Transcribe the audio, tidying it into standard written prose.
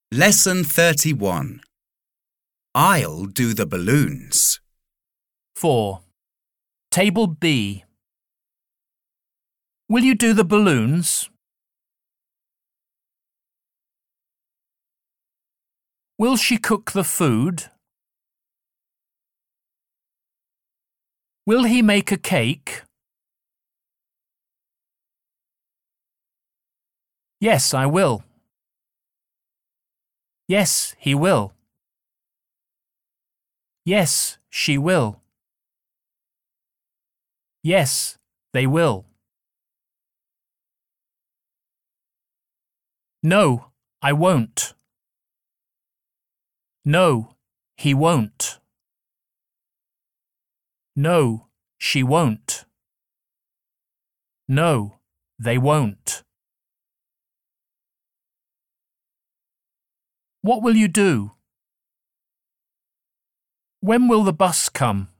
Lesson 31. I'll do the balloons. 4. Table B. Will you do the balloons? Will she cook the food? Will he make a cake? Yes, I will. Yes, he will. Yes, she will. Yes, they will. No, I won't. No, he won't. No, she won't. No, they won't. What will you do? When will the bus come?